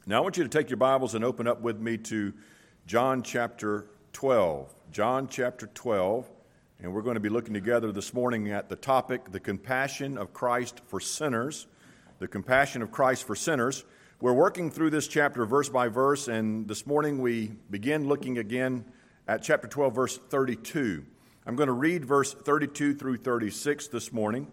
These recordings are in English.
Now I want you to take your Bibles and open up with me to John chapter 12. John chapter 12, and we're going to be looking together this morning at the topic, the compassion of Christ for sinners. The compassion of Christ for sinners. We're working through this chapter verse by verse, and this morning we begin looking again at chapter 12, verse 32. I'm going to read verse 32 through 36 this morning,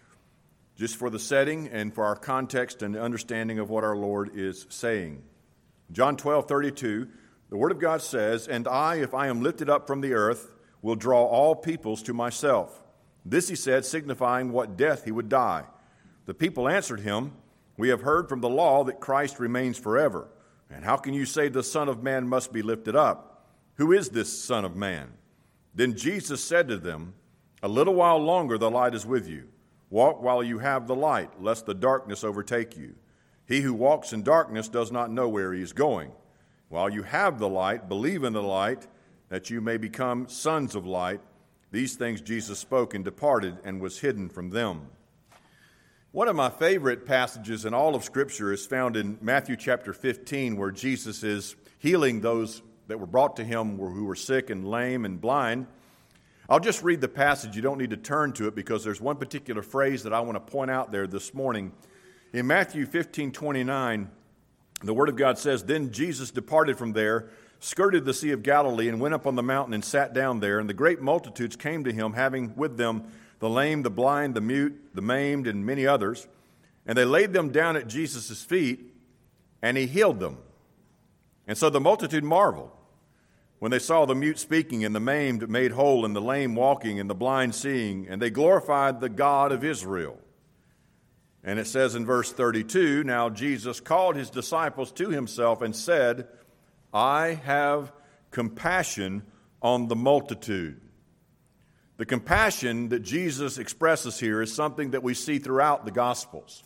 just for the setting and for our context and understanding of what our Lord is saying. John 12:32, the Word of God says, "And I, if I am lifted up from the earth, will draw all peoples to myself." This he said, signifying what death he would die. The people answered him, "We have heard from the law that Christ remains forever. And how can you say the Son of Man must be lifted up? Who is this Son of Man?" Then Jesus said to them, "A little while longer the light is with you. Walk while you have the light, lest the darkness overtake you. He who walks in darkness does not know where he is going. While you have the light, believe in the light, that you may become sons of light." These things Jesus spoke and departed and was hidden from them. One of my favorite passages in all of Scripture is found in Matthew chapter 15, where Jesus is healing those that were brought to him who were sick and lame and blind. I'll just read the passage. You don't need to turn to it because there's one particular phrase that I want to point out there this morning. In Matthew 15:29, the Word of God says, "Then Jesus departed from there, skirted the Sea of Galilee, and went up on the mountain and sat down there. And the great multitudes came to him, having with them the lame, the blind, the mute, the maimed, and many others. And they laid them down at Jesus' feet, and he healed them. And so the multitude marveled when they saw the mute speaking, and the maimed made whole, and the lame walking, and the blind seeing, and they glorified the God of Israel." And it says in verse 32, "Now Jesus called his disciples to himself and said, I have compassion on the multitude." The compassion that Jesus expresses here is something that we see throughout the Gospels.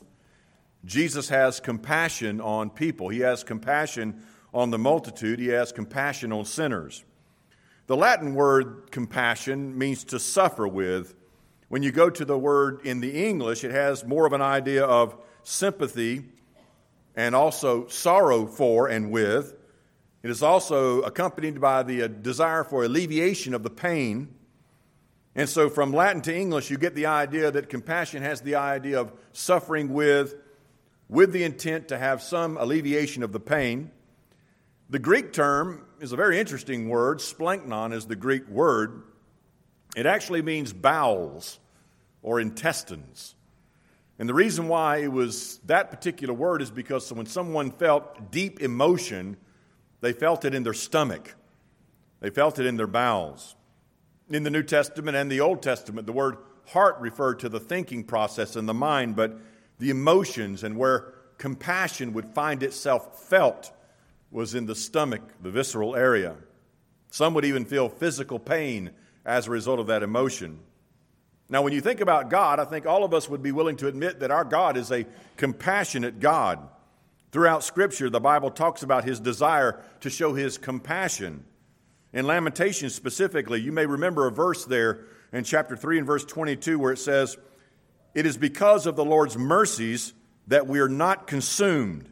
Jesus has compassion on people. He has compassion on the multitude. He has compassion on sinners. The Latin word compassion means to suffer with. When you go to the word in the English, it has more of an idea of sympathy and also sorrow for and with. It is also accompanied by the desire for alleviation of the pain. And so from Latin to English, you get the idea that compassion has the idea of suffering with the intent to have some alleviation of the pain. The Greek term is a very interesting word. Splanknon is the Greek word. It actually means bowels or intestines. And the reason why it was that particular word is because when someone felt deep emotion, they felt it in their stomach. They felt it in their bowels. In the New Testament and the Old Testament, the word heart referred to the thinking process in the mind, but the emotions and where compassion would find itself felt was in the stomach, the visceral area. Some would even feel physical pain as a result of that emotion. Now, when you think about God, I think all of us would be willing to admit that our God is a compassionate God. Throughout Scripture, the Bible talks about his desire to show his compassion. In Lamentations specifically, you may remember a verse there in chapter 3 and verse 22 where it says, "It is because of the Lord's mercies that we are not consumed,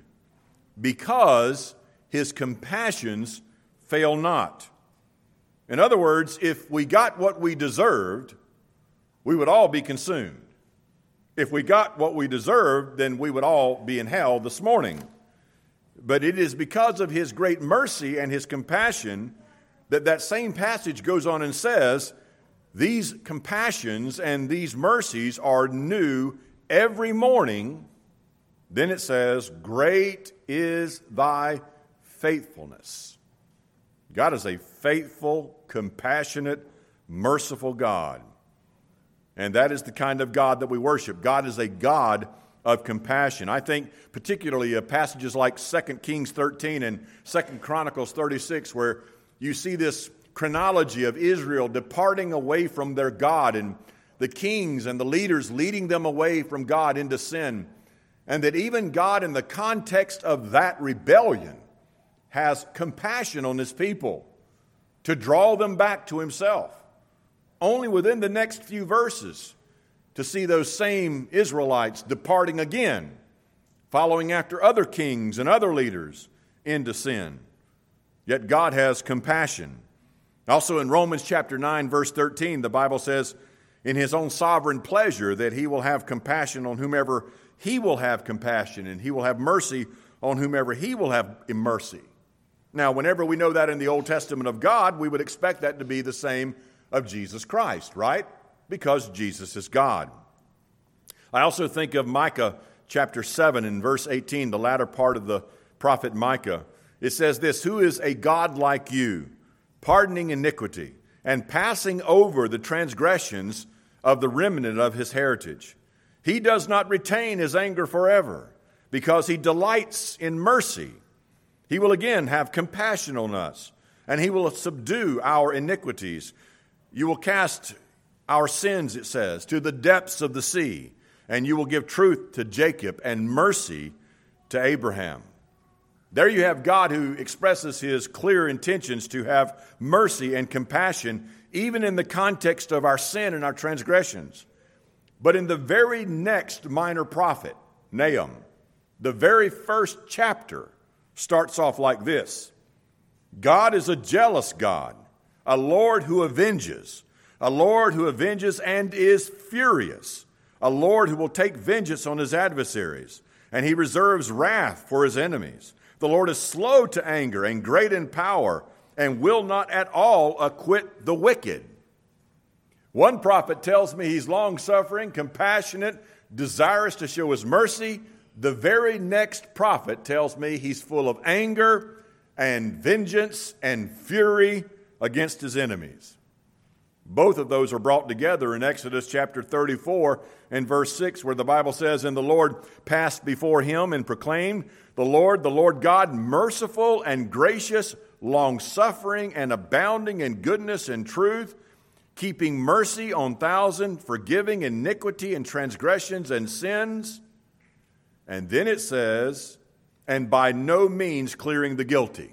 because his compassions fail not." In other words, if we got what we deserved, we would all be consumed. If we got what we deserved, then we would all be in hell this morning. But it is because of his great mercy and his compassion that same passage goes on and says, these compassions and these mercies are new every morning. Then it says, "Great is thy faithfulness." God is a faithful, compassionate, merciful God. And that is the kind of God that we worship. God is a God of compassion. I think particularly of passages like 2 Kings 13 and 2 Chronicles 36, where you see this chronology of Israel departing away from their God and the kings and the leaders leading them away from God into sin. And that even God, in the context of that rebellion, has compassion on his people to draw them back to himself. Only within the next few verses to see those same Israelites departing again following after other kings and other leaders into sin. Yet God has compassion. Also in Romans chapter 9, verse 13, the Bible says, in his own sovereign pleasure that he will have compassion on whomever he will have compassion, and he will have mercy on whomever he will have mercy. Now, whenever we know that in the Old Testament of God, we would expect that to be the same of Jesus Christ, right? Because Jesus is God. I also think of Micah chapter 7 and verse 18, the latter part of the prophet Micah. It says this, who is a God like you, pardoning iniquity and passing over the transgressions of the remnant of his heritage. He does not retain his anger forever, because he delights in mercy. He will again have compassion on us, and he will subdue our iniquities. You will cast our sins, it says, to the depths of the sea, and you will give truth to Jacob and mercy to Abraham. There you have God who expresses his clear intentions to have mercy and compassion, even in the context of our sin and our transgressions. But in the very next minor prophet, Nahum, the very first chapter starts off like this. God is a jealous God, a Lord who avenges and is furious, a Lord who will take vengeance on his adversaries, and he reserves wrath for his enemies. The Lord is slow to anger and great in power, and will not at all acquit the wicked. One prophet tells me he's long-suffering, compassionate, desirous to show his mercy. The very next prophet tells me he's full of anger and vengeance and fury against his enemies. Both of those are brought together in Exodus chapter 34 and verse 6, where the Bible says, and the Lord passed before him and proclaimed, the Lord God, merciful and gracious, long-suffering and abounding in goodness and truth, keeping mercy on thousands, forgiving iniquity and transgressions and sins. And then it says, and by no means clearing the guilty.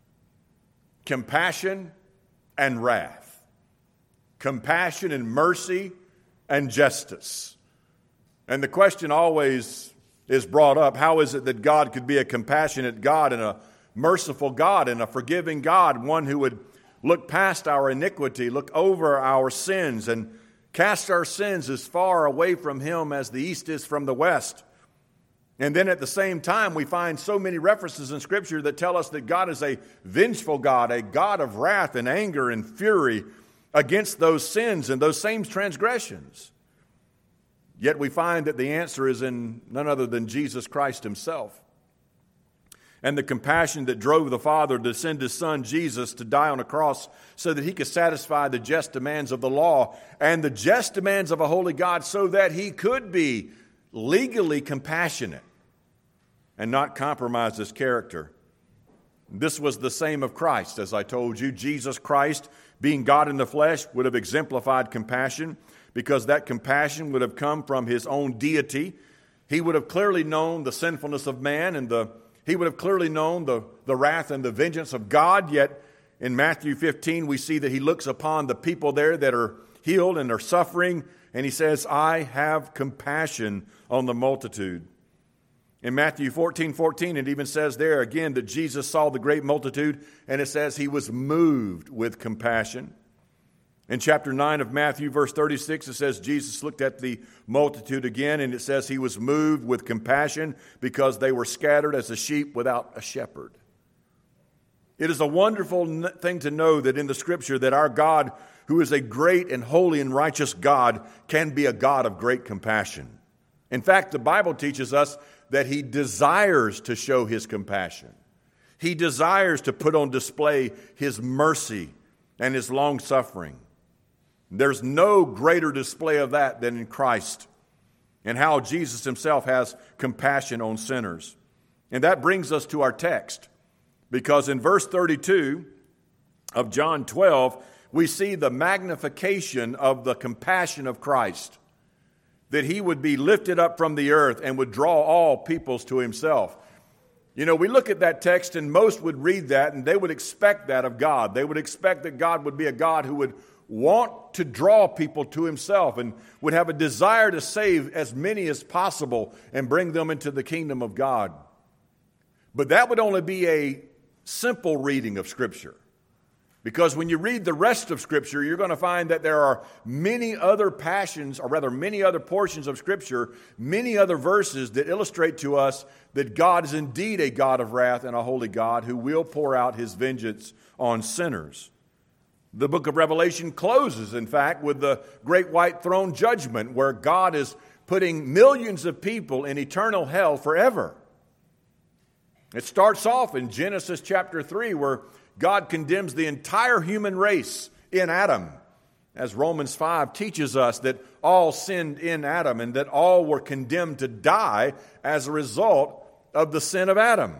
Compassion and wrath. Compassion and mercy and justice. And the question always is brought up, how is it that God could be a compassionate God and a merciful God and a forgiving God, one who would look past our iniquity, look over our sins, and cast our sins as far away from him as the east is from the west? And then at the same time, we find so many references in Scripture that tell us that God is a vengeful God, a God of wrath and anger and fury against those sins and those same transgressions. Yet we find that the answer is in none other than Jesus Christ himself. And the compassion that drove the Father to send his Son Jesus to die on a cross so that he could satisfy the just demands of the law and the just demands of a holy God, so that he could be legally compassionate and not compromise his character. This was the same of Christ, as I told you. Jesus Christ, being God in the flesh, would have exemplified compassion, because that compassion would have come from his own deity. He would have clearly known the sinfulness of man, and he would have clearly known the wrath and the vengeance of God. Yet in Matthew 15, we see that he looks upon the people there that are healed and are suffering, and he says, I have compassion on the multitude. In Matthew 14:14, it even says there again that Jesus saw the great multitude, and it says he was moved with compassion. In chapter 9 of Matthew, verse 36, it says Jesus looked at the multitude again, and it says he was moved with compassion because they were scattered as a sheep without a shepherd. It is a wonderful thing to know that in the Scripture that our God, who is a great and holy and righteous God, can be a God of great compassion. In fact, the Bible teaches us that he desires to show his compassion. He desires to put on display his mercy and his long-suffering. There's no greater display of that than in Christ, and how Jesus himself has compassion on sinners. And that brings us to our text, because in verse 32 of John 12, we see the magnification of the compassion of Christ, that he would be lifted up from the earth and would draw all peoples to himself. You know, we look at that text, and most would read that and they would expect that of God. They would expect that God would be a God who would want to draw people to himself and would have a desire to save as many as possible and bring them into the kingdom of God. But that would only be a simple reading of Scripture. Because when you read the rest of Scripture, you're going to find that there are many other passions, or rather many other portions of Scripture, many other verses that illustrate to us that God is indeed a God of wrath and a holy God who will pour out his vengeance on sinners. The book of Revelation closes, in fact, with the great white throne judgment where God is putting millions of people in eternal hell forever. It starts off in Genesis chapter 3 where God condemns the entire human race in Adam, as Romans 5 teaches us that all sinned in Adam and that all were condemned to die as a result of the sin of Adam.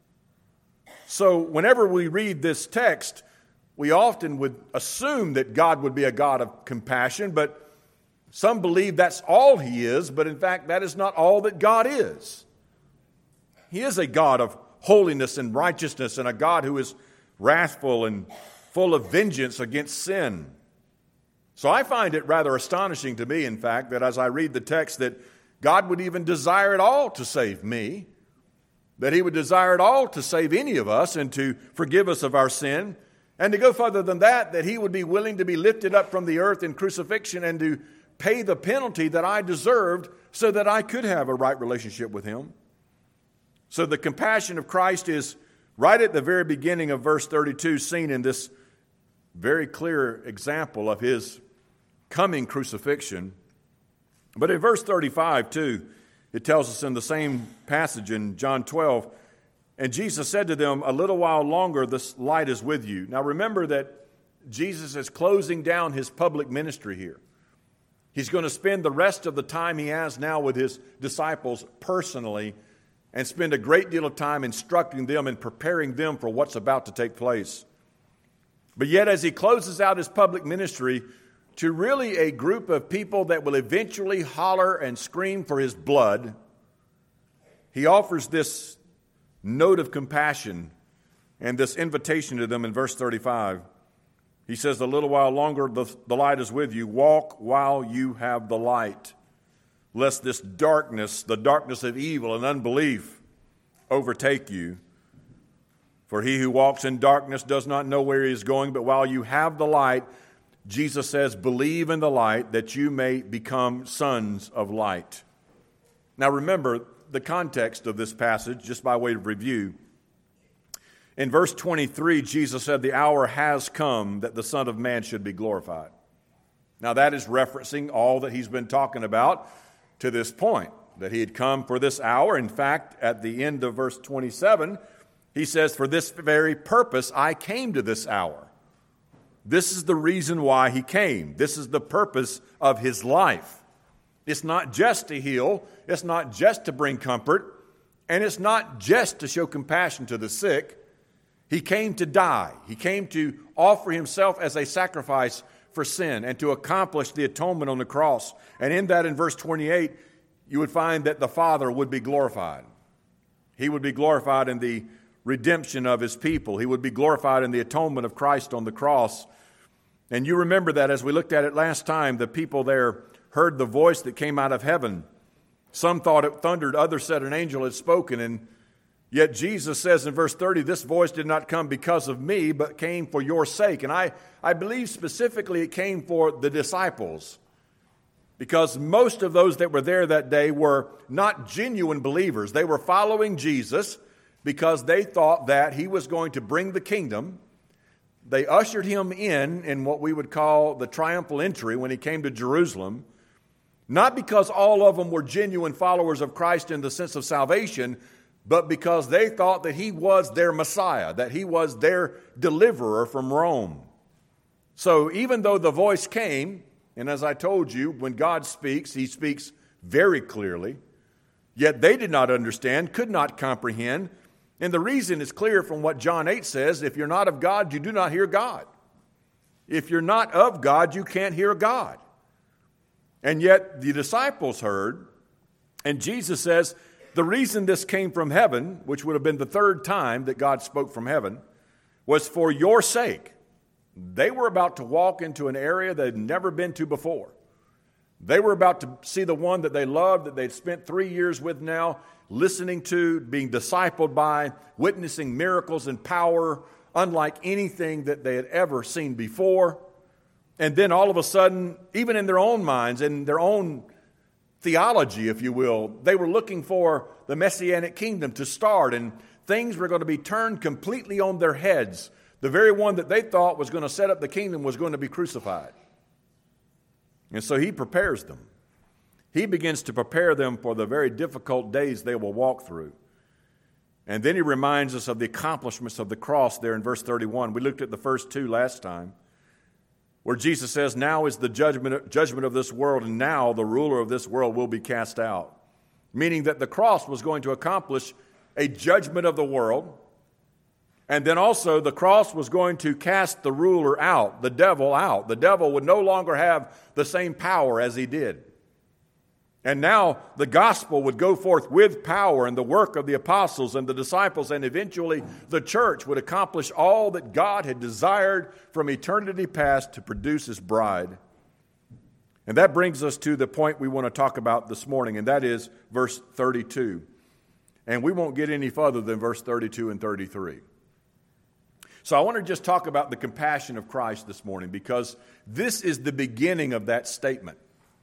So whenever we read this text, we often would assume that God would be a God of compassion, but some believe that's all he is, but in fact that is not all that God is. He is a God of holiness and righteousness and a God who is wrathful and full of vengeance against sin. So I find it rather astonishing to me, in fact, that as I read the text that God would even desire it all to save me, that he would desire it all to save any of us and to forgive us of our sin, and to go further than that, that he would be willing to be lifted up from the earth in crucifixion and to pay the penalty that I deserved so that I could have a right relationship with him. So the compassion of Christ is right at the very beginning of verse 32, seen in this very clear example of his coming crucifixion. But in verse 35, too, it tells us in the same passage in John 12, and Jesus said to them, "A little while longer, this light is with you." Now remember that Jesus is closing down his public ministry here. He's going to spend the rest of the time he has now with his disciples personally and spend a great deal of time instructing them and preparing them for what's about to take place. But yet, as he closes out his public ministry to really a group of people that will eventually holler and scream for his blood, he offers this note of compassion and this invitation to them in verse 35. He says, "A little while longer the light is with you. Walk while you have the light, lest this darkness, the darkness of evil and unbelief, overtake you. For he who walks in darkness does not know where he is going, but while you have the light," Jesus says, "believe in the light that you may become sons of light." Now remember the context of this passage, just by way of review. In verse 23, Jesus said, "The hour has come that the Son of Man should be glorified." Now that is referencing all that he's been talking about to this point, that he had come for this hour. In fact, at the end of verse 27, he says, "For this very purpose I came to this hour." This is the reason why he came. This is the purpose of his life. It's not just to heal. It's not just to bring comfort. And it's not just to show compassion to the sick. He came to die. He came to offer himself as a sacrifice for sin and to accomplish the atonement on the cross. And in that, in verse 28, you would find that the Father would be glorified. He would be glorified in the redemption of his people. He would be glorified in the atonement of Christ on the cross. And you remember that as we looked at it last time, the people there heard the voice that came out of heaven. Some thought it thundered, others said an angel had spoken. And yet Jesus says in verse 30, "This voice did not come because of me, but came for your sake." And I believe specifically it came for the disciples, because most of those that were there that day were not genuine believers. They were following Jesus because they thought that he was going to bring the kingdom. They ushered him in what we would call the triumphal entry when he came to Jerusalem, not because all of them were genuine followers of Christ in the sense of salvation, but because they thought that he was their Messiah, that he was their deliverer from Rome. So even though the voice came, and as I told you, when God speaks, he speaks very clearly, yet they did not understand, could not comprehend. And the reason is clear from what John 8 says: if you're not of God, you do not hear God. If you're not of God, you can't hear God. And yet the disciples heard, and Jesus says the reason this came from heaven, which would have been the third time that God spoke from heaven, was for your sake. They were about to walk into an area they'd never been to before. They were about to see the one that they loved, that they'd spent 3 years with now, listening to, being discipled by, witnessing miracles and power unlike anything that they had ever seen before. And then all of a sudden, even in their own minds, in their own theology, if you will, they were looking for the Messianic kingdom to start, and things were going to be turned completely on their heads. The very one that they thought was going to set up the kingdom was going to be crucified. And so he prepares them. He begins to prepare them for the very difficult days they will walk through. And then he reminds us of the accomplishments of the cross there in verse 31. We looked at the first two last time, where Jesus says, now is the judgment of this world, and now the ruler of this world will be cast out. Meaning that the cross was going to accomplish a judgment of the world. And then also the cross was going to cast the ruler out, the devil out. The devil would no longer have the same power as he did. And now the gospel would go forth with power, and the work of the apostles and the disciples, and eventually the church would accomplish all that God had desired from eternity past to produce his bride. And that brings us to the point we want to talk about this morning, and that is verse 32. And we won't get any further than verse 32 and 33. So I want to just talk about the compassion of Christ this morning, because this is the beginning of that statement.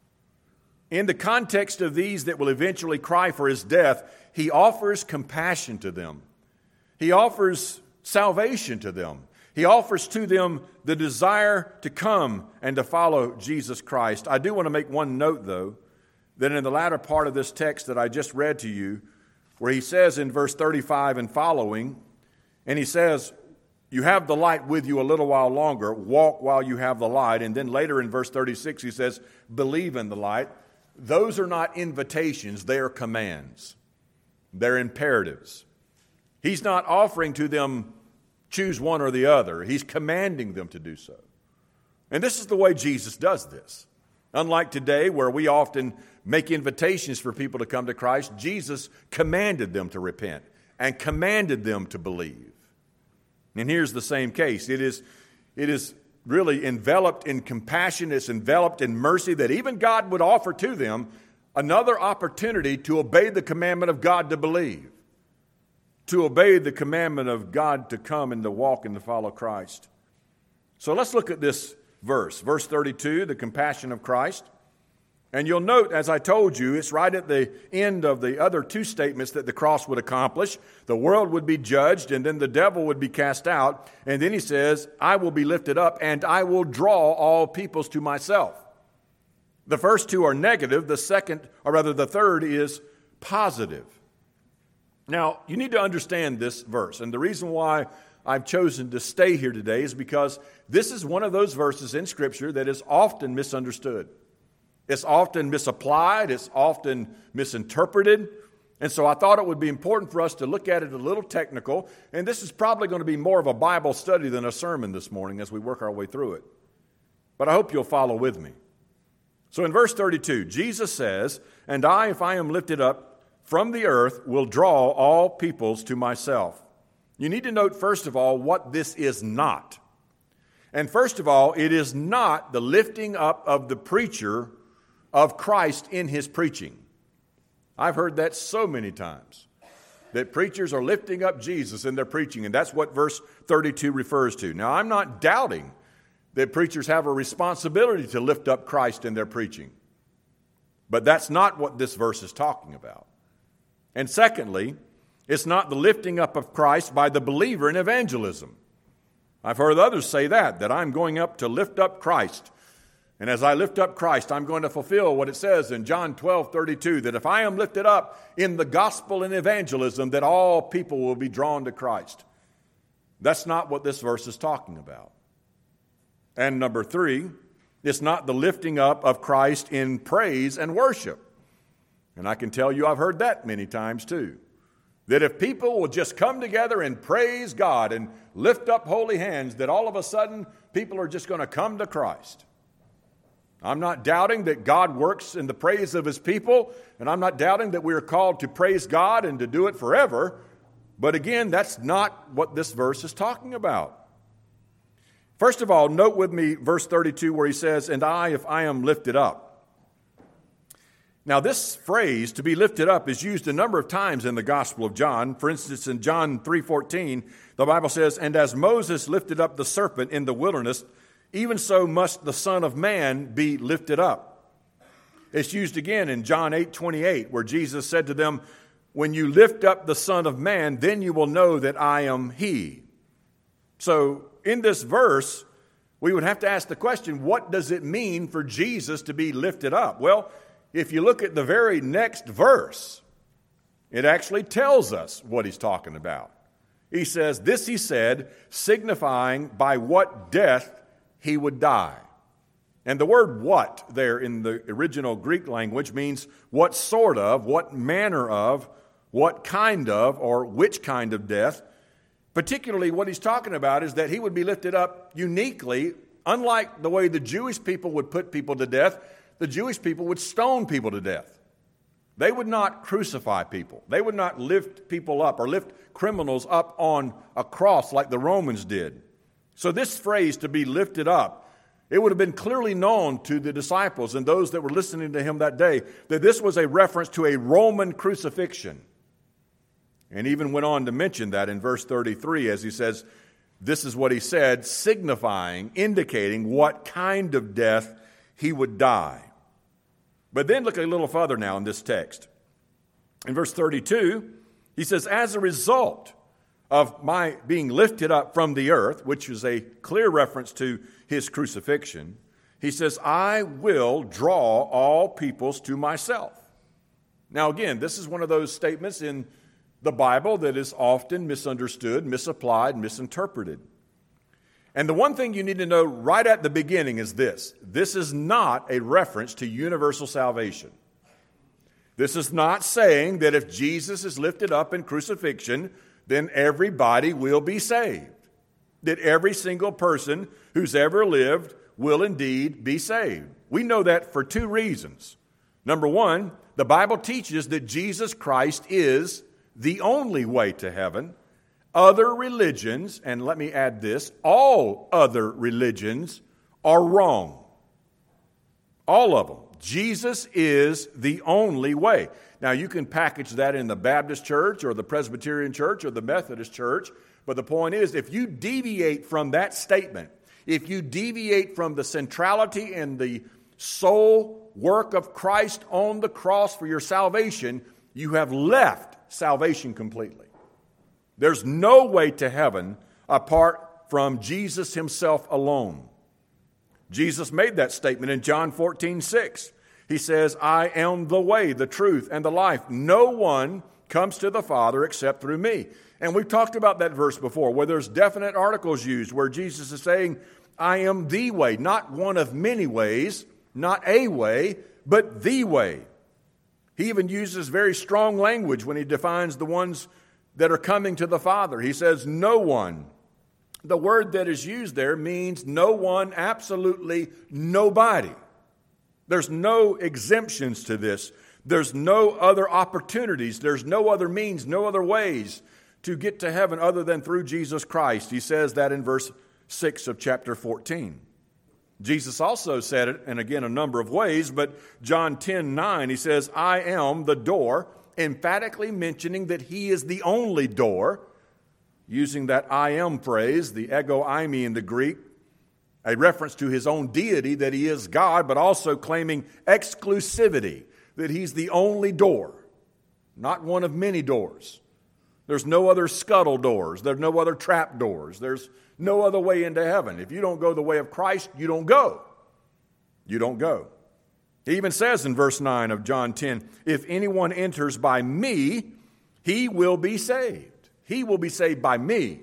In the context of these that will eventually cry for his death, he offers compassion to them. He offers salvation to them. He offers to them the desire to come and to follow Jesus Christ. I do want to make one note, though, that in the latter part of this text that I just read to you, where he says in verse 35 and following, and he says, you have the light with you a little while longer, walk while you have the light. And then later in verse 36, he says, believe in the light. Those are not invitations, they are commands. They're imperatives. He's not offering to them, choose one or the other. He's commanding them to do so. And this is the way Jesus does this. Unlike today, where we often make invitations for people to come to Christ, Jesus commanded them to repent and commanded them to believe. And here's the same case. It is really enveloped in compassion. It's enveloped in mercy that even God would offer to them another opportunity to obey the commandment of God to believe, to obey the commandment of God to come and to walk and to follow Christ. So let's look at this verse. Verse 32, the compassion of Christ. And you'll note, as I told you, it's right at the end of the other two statements that the cross would accomplish. The world would be judged, and then the devil would be cast out. And then he says, I will be lifted up, and I will draw all peoples to myself. The first two are negative. The third is positive. Now, you need to understand this verse. And the reason why I've chosen to stay here today is because this is one of those verses in Scripture that is often misunderstood. It's often misapplied. It's often misinterpreted. And so I thought it would be important for us to look at it a little technical. And this is probably going to be more of a Bible study than a sermon this morning as we work our way through it. But I hope you'll follow with me. So in verse 32, Jesus says, and I, if I am lifted up from the earth, will draw all peoples to myself. You need to note, first of all, what this is not. And first of all, it is not the lifting up of the preacher of Christ in his preaching. I've heard that so many times, that preachers are lifting up Jesus in their preaching, and that's what verse 32 refers to. Now, I'm not doubting that preachers have a responsibility to lift up Christ in their preaching, but that's not what this verse is talking about. And secondly, it's not the lifting up of Christ by the believer in evangelism. I've heard others say that I'm going up to lift up Christ. And as I lift up Christ, I'm going to fulfill what it says in John 12:32, that if I am lifted up in the gospel and evangelism, that all people will be drawn to Christ. That's not what this verse is talking about. And number three, it's not the lifting up of Christ in praise and worship. And I can tell you I've heard that many times too. That if people will just come together and praise God and lift up holy hands, that all of a sudden people are just going to come to Christ. I'm not doubting that God works in the praise of his people, and I'm not doubting that we are called to praise God and to do it forever. But again, that's not what this verse is talking about. First of all, note with me verse 32 where he says, "And I, if I am lifted up." Now this phrase, to be lifted up, is used a number of times in the Gospel of John. For instance, in John 3:14, the Bible says, "And as Moses lifted up the serpent in the wilderness, even so must the Son of Man be lifted up." It's used again in John 8:28, where Jesus said to them, "When you lift up the Son of Man, then you will know that I am He." So in this verse, we would have to ask the question, what does it mean for Jesus to be lifted up? Well, if you look at the very next verse, it actually tells us what he's talking about. He says, "This he said, signifying by what death he would die." And the word "what" there in the original Greek language means what sort of, what manner of, what kind of, or which kind of death. Particularly what he's talking about is that he would be lifted up uniquely, unlike the way the Jewish people would put people to death. The Jewish people would stone people to death. They would not crucify people. They would not lift people up or lift criminals up on a cross like the Romans did. So this phrase, "to be lifted up," it would have been clearly known to the disciples and those that were listening to him that day that this was a reference to a Roman crucifixion. And even went on to mention that in verse 33 as he says, this is what he said, signifying, indicating what kind of death he would die. But then look a little further now in this text. In verse 32, he says, "As a result of my being lifted up from the earth," which is a clear reference to his crucifixion, he says, "I will draw all peoples to myself." Now again, this is one of those statements in the Bible that is often misunderstood, misapplied, misinterpreted. And the one thing you need to know right at the beginning is this. This is not a reference to universal salvation. This is not saying that if Jesus is lifted up in crucifixion, then everybody will be saved. That every single person who's ever lived will indeed be saved. We know that for two reasons. Number one, the Bible teaches that Jesus Christ is the only way to heaven. Other religions, and let me add this, all other religions are wrong. All of them. Jesus is the only way. Now, you can package that in the Baptist church or the Presbyterian church or the Methodist church, but the point is, if you deviate from that statement, if you deviate from the centrality and the sole work of Christ on the cross for your salvation, you have left salvation completely. There's no way to heaven apart from Jesus himself alone. Jesus made that statement in John 14:6. He says, "I am the way, the truth, and the life. No one comes to the Father except through me." And we've talked about that verse before, where there's definite articles used, where Jesus is saying, "I am the way," not one of many ways, not a way, but the way. He even uses very strong language when he defines the ones that are coming to the Father. He says, "No one." The word that is used there means no one, absolutely nobody. There's no exemptions to this. There's no other opportunities. There's no other means, no other ways to get to heaven other than through Jesus Christ. He says that in verse 6 of chapter 14. Jesus also said it, and again, a number of ways, but John 10:9, he says, "I am the door," emphatically mentioning that he is the only door, using that "I am" phrase, the ego eimi in the Greek, a reference to his own deity, that he is God, but also claiming exclusivity, that he's the only door, not one of many doors. There's no other scuttle doors. There's no other trap doors. There's no other way into heaven. If you don't go the way of Christ, you don't go. You don't go. He even says in verse 9 of John 10, "If anyone enters by me, he will be saved." He will be saved by me.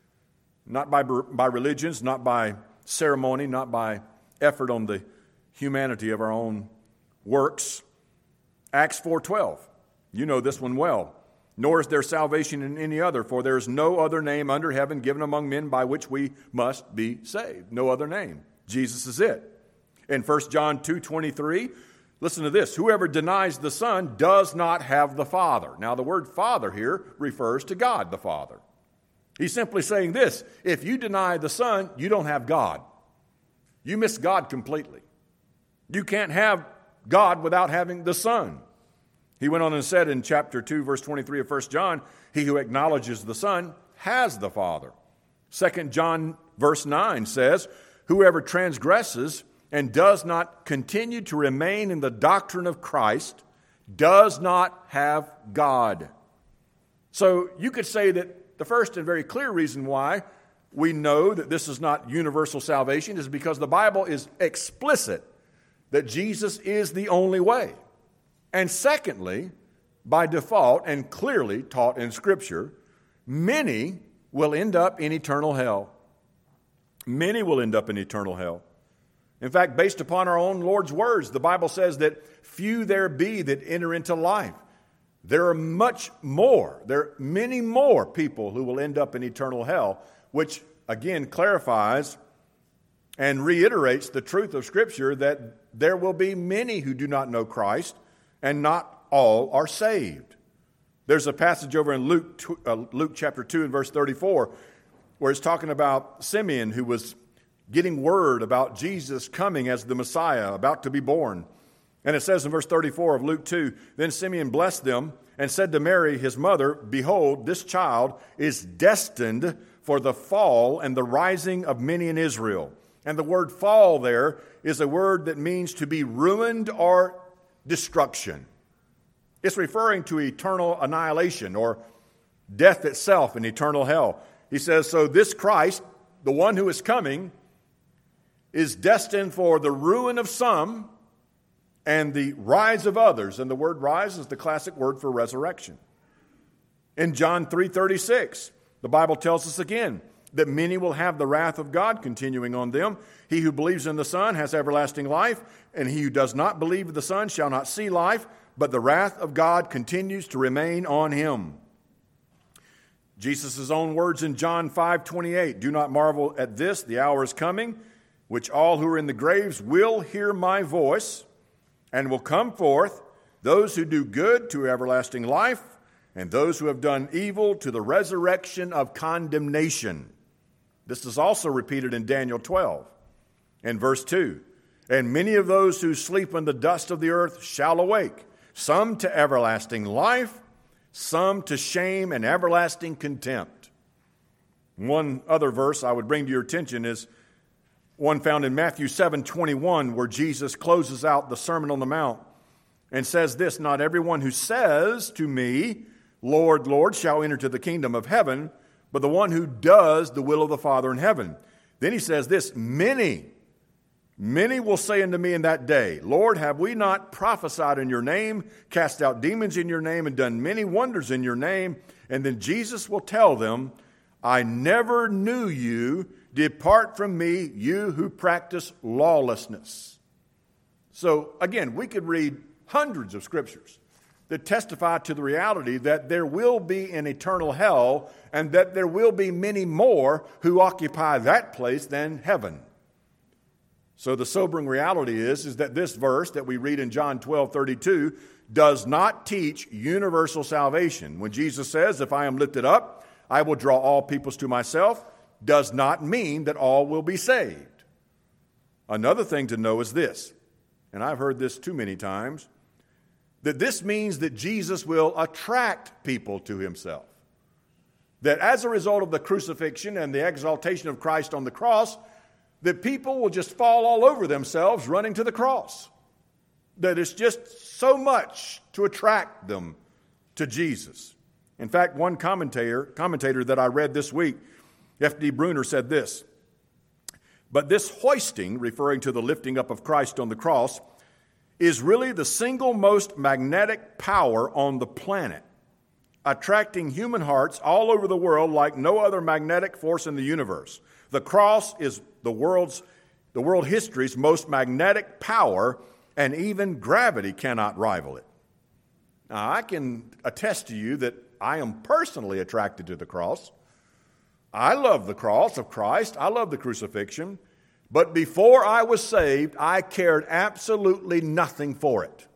Not by religions, not by ceremony, not by effort on the humanity of our own works. Acts 4:12. You know this one well. "Nor is there salvation in any other, for there is no other name under heaven given among men by which we must be saved." No other name. Jesus is it. In 1 John 2:23, listen to this. "Whoever denies the Son does not have the Father." Now the word Father here refers to God the Father. He's simply saying this: if you deny the Son, you don't have God. You miss God completely. You can't have God without having the Son. He went on and said in chapter 2, verse 23 of 1 John, he who acknowledges the Son has the Father. 2 John verse 9 says, whoever transgresses and does not continue to remain in the doctrine of Christ does not have God. So you could say that the first and very clear reason why we know that this is not universal salvation is because the Bible is explicit that Jesus is the only way. And secondly, by default and clearly taught in Scripture, many will end up in eternal hell. Many will end up in eternal hell. In fact, based upon our own Lord's words, the Bible says that few there be that enter into life. There are many more people who will end up in eternal hell, which again clarifies and reiterates the truth of Scripture that there will be many who do not know Christ, and not all are saved. There's a passage over in Luke chapter 2 and verse 34 where it's talking about Simeon, who was getting word about Jesus coming as the Messiah, about to be born. And it says in verse 34 of Luke 2, then Simeon blessed them and said to Mary, his mother, behold, this child is destined for the fall and the rising of many in Israel. And the word fall there is a word that means to be ruined or destruction. It's referring to eternal annihilation or death itself in eternal hell. He says, so this Christ, the one who is coming, is destined for the ruin of some and the rise of others. And the word rise is the classic word for resurrection. In John 3:36, the Bible tells us again that many will have the wrath of God continuing on them. He who believes in the Son has everlasting life, and he who does not believe in the Son shall not see life, but the wrath of God continues to remain on him. Jesus' own words in John 5:28, do not marvel at this, the hour is coming, which all who are in the graves will hear my voice, and will come forth, those who do good to everlasting life, and those who have done evil to the resurrection of condemnation. This is also repeated in Daniel 12 and verse 2. And many of those who sleep in the dust of the earth shall awake, some to everlasting life, some to shame and everlasting contempt. One other verse I would bring to your attention is one found in Matthew 7:21, where Jesus closes out the Sermon on the Mount and says this, not everyone who says to me, Lord, Lord, shall enter to the kingdom of heaven, but the one who does the will of the Father in heaven. Then he says this, many will say unto me in that day, Lord, have we not prophesied in your name, cast out demons in your name, and done many wonders in your name? And then Jesus will tell them, I never knew you. Depart from me, you who practice lawlessness. So again, we could read hundreds of scriptures that testify to the reality that there will be an eternal hell and that there will be many more who occupy that place than heaven. So the sobering reality is that this verse that we read in John 12:32 does not teach universal salvation. When Jesus says, if I am lifted up, I will draw all peoples to myself, does not mean that all will be saved. Another thing to know is this, and I've heard this too many times, that this means that Jesus will attract people to himself. That as a result of the crucifixion and the exaltation of Christ on the cross, that people will just fall all over themselves running to the cross. That it's just so much to attract them to Jesus. In fact, one commentator that I read this week, F.D. Bruner, said this, but this hoisting, referring to the lifting up of Christ on the cross, is really the single most magnetic power on the planet, attracting human hearts all over the world like no other magnetic force in the universe. The cross is the world history's most magnetic power, and even gravity cannot rival it. Now, I can attest to you that I am personally attracted to the cross. I love the cross of Christ. I love the crucifixion. But before I was saved, I cared absolutely nothing for it.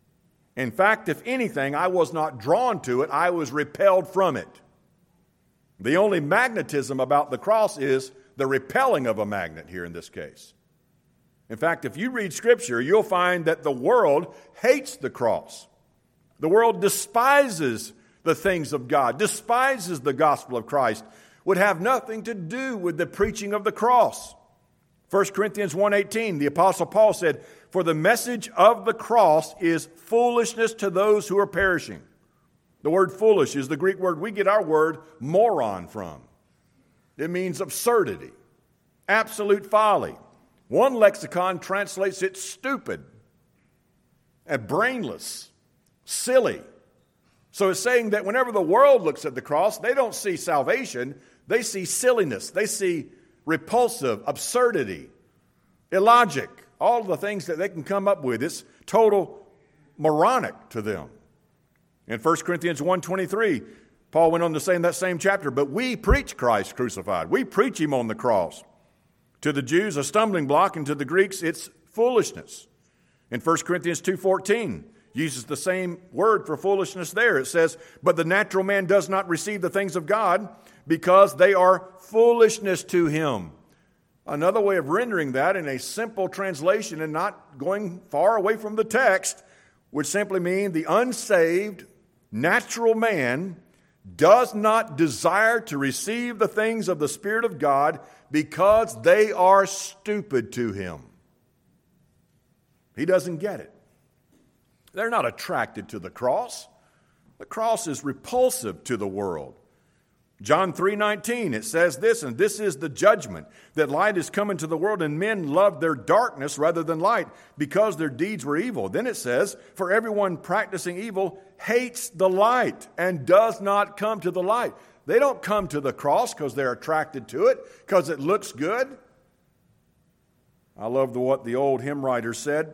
In fact, if anything, I was not drawn to it. I was repelled from it. The only magnetism about the cross is the repelling of a magnet here in this case. In fact, if you read Scripture, you'll find that the world hates the cross. The world despises the things of God, despises the gospel of Christ, would have nothing to do with the preaching of the cross. 1 Corinthians 1:18, the Apostle Paul said, "For the message of the cross is foolishness to those who are perishing." The word foolish is the Greek word we get our word moron from. It means absurdity, absolute folly. One lexicon translates it stupid and brainless, silly. So it's saying that whenever the world looks at the cross, they don't see salvation, they see silliness, they see repulsive, absurdity, illogic, all the things that they can come up with. It's total moronic to them. In 1 Corinthians 1:23, Paul went on to say in that same chapter, "But we preach Christ crucified." We preach him on the cross. To the Jews, a stumbling block, and to the Greeks, it's foolishness. In 1 Corinthians 2:14, uses the same word for foolishness there. It says, "But the natural man does not receive the things of God because they are foolishness to him." Another way of rendering that in a simple translation and not going far away from the text would simply mean the unsaved natural man does not desire to receive the things of the Spirit of God because they are stupid to him. He doesn't get it. They're not attracted to the cross. The cross is repulsive to the world. John 3:19, it says this, "And this is the judgment, that light is come into the world, and men loved their darkness rather than light, because their deeds were evil." Then it says, "For everyone practicing evil hates the light and does not come to the light." They don't come to the cross because they're attracted to it, because it looks good. I love what the old hymn writer said.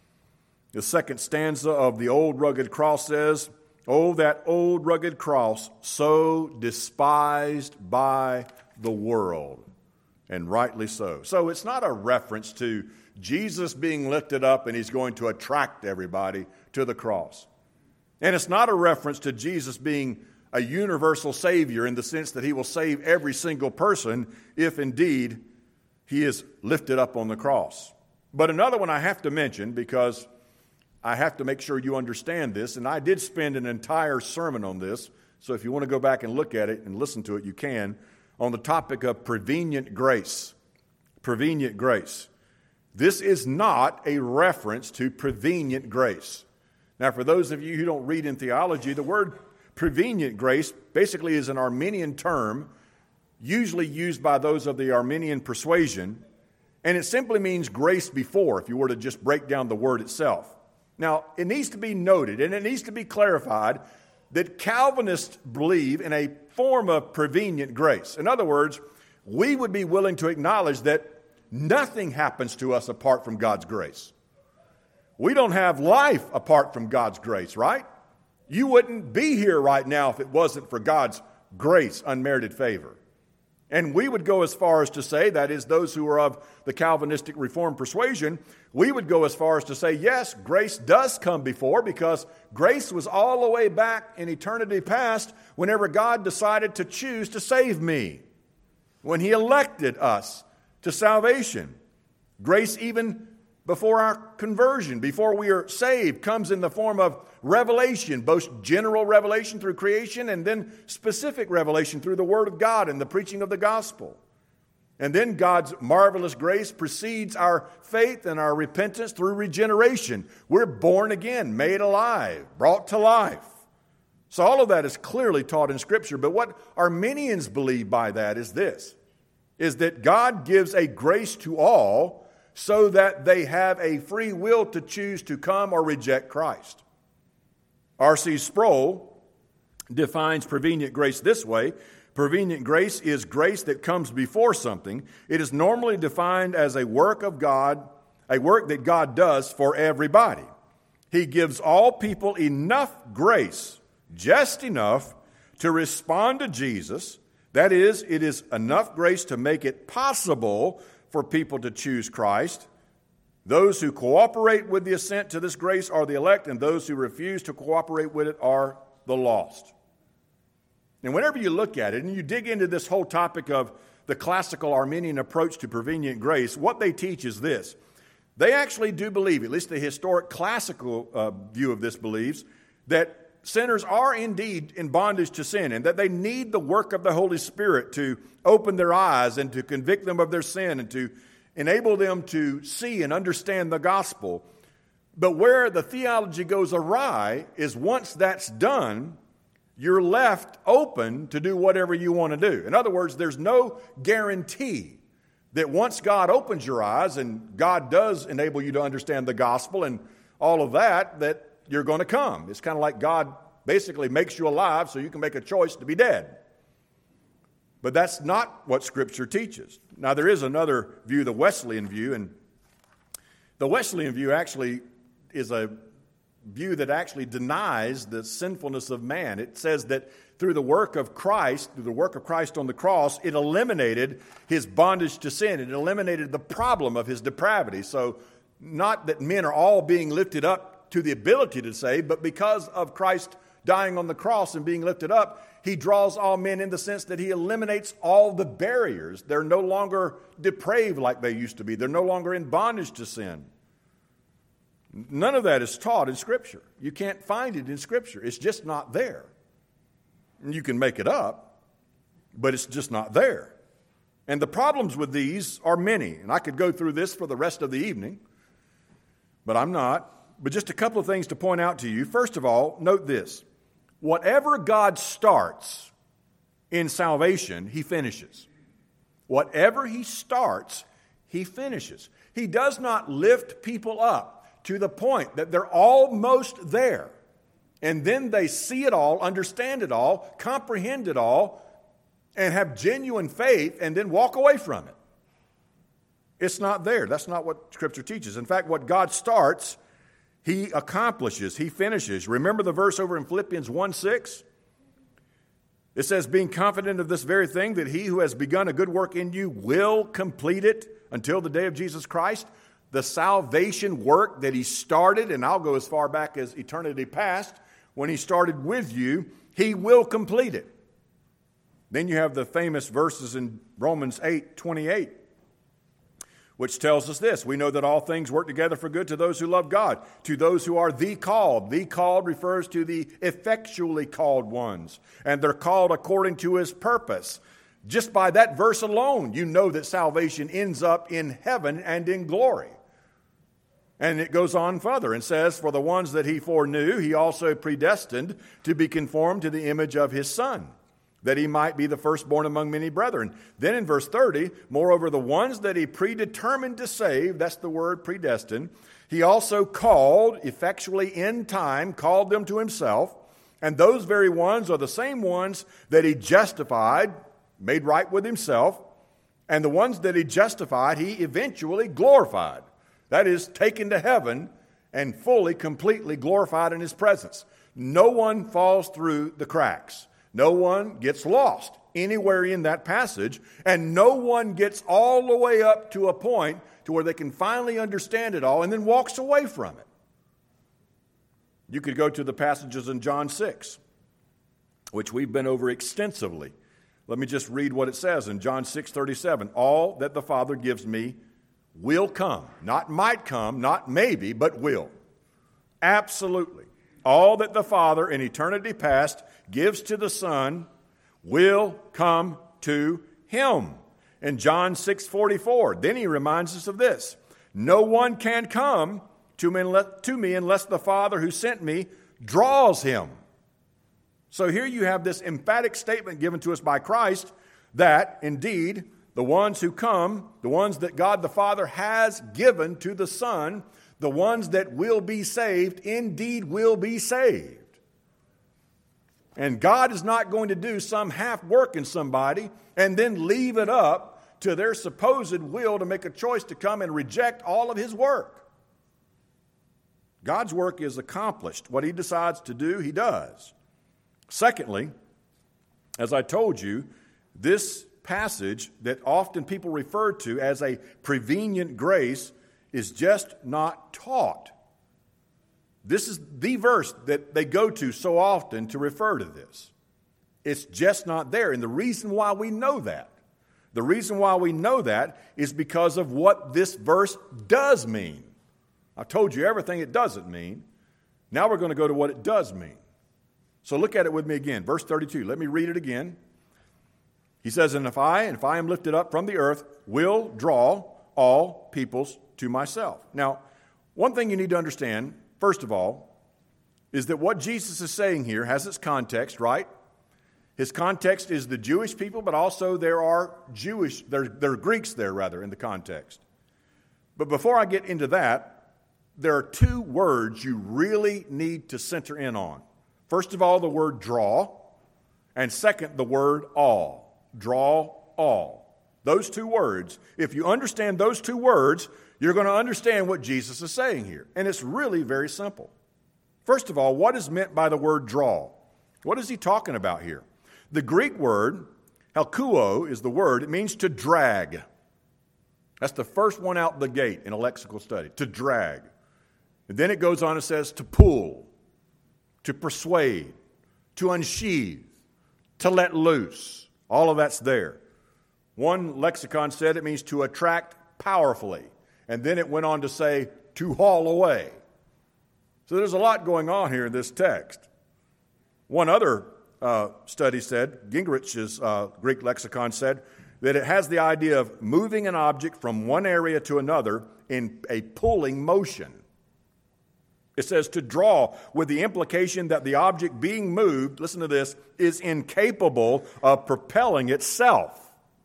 The second stanza of the Old Rugged Cross says, "Oh, that old rugged cross, so despised by the world," and rightly so. So it's not a reference to Jesus being lifted up and he's going to attract everybody to the cross. And it's not a reference to Jesus being a universal Savior in the sense that he will save every single person if indeed he is lifted up on the cross. But another one I have to mention because I have to make sure you understand this, and I did spend an entire sermon on this, so if you want to go back and look at it and listen to it, you can, on the topic of prevenient grace. Prevenient grace. This is not a reference to prevenient grace. Now, for those of you who don't read in theology, the word prevenient grace basically is an Arminian term, usually used by those of the Arminian persuasion, and it simply means grace before, if you were to just break down the word itself. Now, it needs to be noted, and it needs to be clarified, that Calvinists believe in a form of prevenient grace. In other words, we would be willing to acknowledge that nothing happens to us apart from God's grace. We don't have life apart from God's grace, right? You wouldn't be here right now if it wasn't for God's grace, unmerited favor. And we would go as far as to say, that is, those who are of the Calvinistic Reformed persuasion, we would go as far as to say, yes, grace does come before, because grace was all the way back in eternity past whenever God decided to choose to save me, when he elected us to salvation. Grace even before our conversion, before we are saved, comes in the form of revelation, both general revelation through creation and then specific revelation through the Word of God and the preaching of the gospel. And then God's marvelous grace precedes our faith and our repentance through regeneration. We're born again, made alive, brought to life. So all of that is clearly taught in Scripture. But what Arminians believe by that is this, is that God gives a grace to all so that they have a free will to choose to come or reject Christ. R.C. Sproul defines prevenient grace this way. Prevenient grace is grace that comes before something. It is normally defined as a work of God, a work that God does for everybody. He gives all people enough grace, just enough, to respond to Jesus. That is, it is enough grace to make it possible for people to choose Christ. Those who cooperate with the assent to this grace are the elect, and those who refuse to cooperate with it are the lost. And whenever you look at it and you dig into this whole topic of the classical Arminian approach to prevenient grace, what they teach is this. They actually do believe, at least the historic classical view of this believes, that sinners are indeed in bondage to sin and that they need the work of the Holy Spirit to open their eyes and to convict them of their sin and to enable them to see and understand the gospel. But where the theology goes awry is once that's done, you're left open to do whatever you want to do. In other words, there's no guarantee that once God opens your eyes and God does enable you to understand the gospel and all of that, that you're going to come. It's kind of like God basically makes you alive so you can make a choice to be dead. But that's not what Scripture teaches. Now, there is another view, the Wesleyan view, and the Wesleyan view actually is a view that actually denies the sinfulness of man. It says that through the work of Christ on the cross, it eliminated his bondage to sin. It eliminated the problem of his depravity. So not that men are all being lifted up to the ability to save, but because of Christ dying on the cross and being lifted up, he draws all men in the sense that he eliminates all the barriers. They're no longer depraved like they used to be. They're no longer in bondage to sin. None of that is taught in Scripture. You can't find it in Scripture. It's just not there. You can make it up, but it's just not there. And the problems with these are many. And I could go through this for the rest of the evening, but I'm not. But just a couple of things to point out to you. First of all, note this. Whatever God starts in salvation, he finishes. Whatever he starts, he finishes. He does not lift people up to the point that they're almost there, and then they see it all, understand it all, comprehend it all, and have genuine faith, and then walk away from it. It's not there. That's not what Scripture teaches. In fact, what God starts, he accomplishes, he finishes. Remember the verse over in Philippians 1:6? It says, being confident of this very thing, that he who has begun a good work in you will complete it until the day of Jesus Christ. The salvation work that he started, and I'll go as far back as eternity past, when he started with you, he will complete it. Then you have the famous verses in Romans 8:28, which tells us this. We know that all things work together for good to those who love God, to those who are the called. The called refers to the effectually called ones, and they're called according to his purpose. Just by that verse alone, you know that salvation ends up in heaven and in glory. And it goes on further and says, for the ones that he foreknew, he also predestined to be conformed to the image of his Son, that he might be the firstborn among many brethren. Then in verse 30, moreover, the ones that he predetermined to save, that's the word predestined, he also called, effectually in time, called them to himself. And those very ones are the same ones that he justified, made right with himself. And the ones that he justified, he eventually glorified. That is, taken to heaven and fully, completely glorified in his presence. No one falls through the cracks. No one gets lost anywhere in that passage, and no one gets all the way up to a point to where they can finally understand it all and then walks away from it. You could go to the passages in John 6, which we've been over extensively. Let me just read what it says in John 6:37. All that the Father gives me will come. Not might come, not maybe, but will. Absolutely. All that the Father in eternity past gives to the Son will come to him. In John 6:44, then he reminds us of this. No one can come to me unless the Father who sent me draws him. So here you have this emphatic statement given to us by Christ that indeed the ones who come, the ones that God the Father has given to the Son, the ones that will be saved, indeed will be saved. And God is not going to do some half work in somebody and then leave it up to their supposed will to make a choice to come and reject all of his work. God's work is accomplished. What he decides to do, he does. Secondly, as I told you, this passage that often people refer to as a prevenient grace is just not taught. This is the verse that they go to so often to refer to this. It's just not there. And the reason why we know that, is because of what this verse does mean. I told you everything it doesn't mean. Now we're going to go to what it does mean. So look at it with me again. Verse 32. Let me read it again. He says, and if I am lifted up from the earth, will draw all peoples to myself. Now, one thing you need to understand, first of all, is that what Jesus is saying here has its context, right? His context is the Jewish people, but also there are Greeks there, rather, in the context. But before I get into that, there are two words you really need to center in on. First of all, the word draw, and second, the word all. Draw all. Those two words, if you understand those two words, you're going to understand what Jesus is saying here. And it's really very simple. First of all, what is meant by the word draw? What is he talking about here? The Greek word, helkuo, is the word. It means to drag. That's the first one out the gate in a lexical study, to drag. And then it goes on and says to pull, to persuade, to unsheathe, to let loose. All of that's there. One lexicon said it means to attract powerfully. And then it went on to say to haul away. So there's a lot going on here in this text. One other study said, Gingrich's Greek lexicon said, that it has the idea of moving an object from one area to another in a pulling motion. It says to draw, with the implication that the object being moved, listen to this, is incapable of propelling itself.